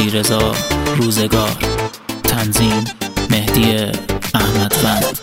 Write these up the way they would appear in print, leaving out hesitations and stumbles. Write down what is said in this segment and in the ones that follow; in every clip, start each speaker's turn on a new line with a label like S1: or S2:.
S1: علیرضا روزگار. تنظیم مهدی احمدوند.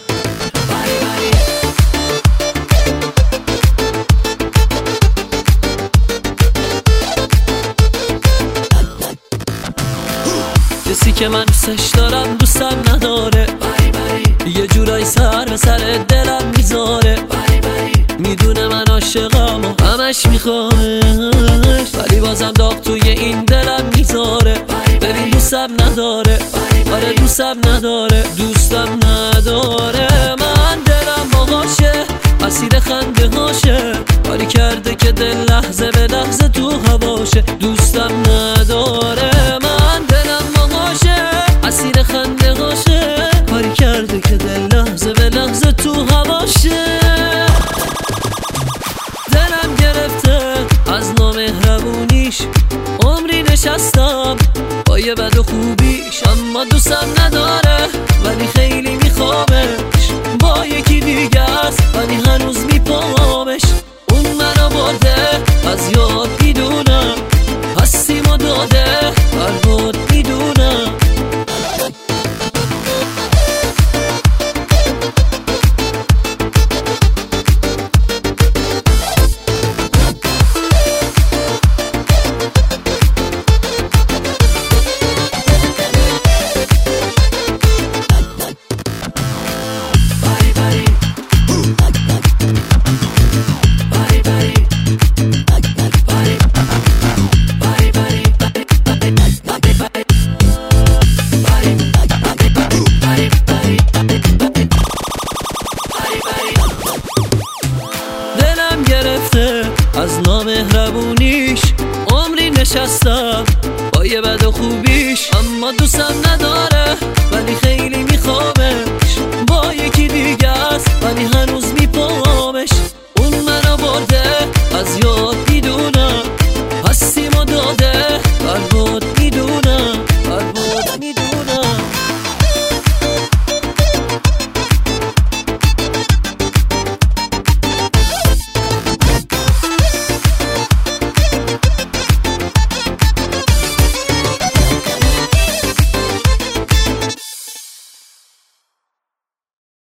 S2: کسی که من دوستش دارم دوستم نداره، یه جورایی سر به سر دلم میذاره. میدونه من عاشقم و همش میخوامش، ولی بازم داغ توی این دلم میذاره. ببین دوستم نداره، آره دوستم نداره، دوستم نداره. من دلم باهاشه، اسیر خنده هاشه، کاری کرده که دل لحظه به لحظه تو هواشه. دوستم نداره، من دلم باهاشه، اسیر خنده هاشه، کاری کرده که دل لحظه به لحظه تو هواشه. دلم گرفته از نامهربونیش، عمری نشستم با یه بد و خوبیش، اما دوستم نداره ولی خیلی میخوامش. با یکی دیگه است ولی هنوز میپامش. اون منو برده از یاد میدونم، هستیم و داده برباد میدونم. دلم گرفته از نامهربونیش، عمری نشستم با یه بد و خوبیش، اما دوستم نداره ولی خیلی میخوامش.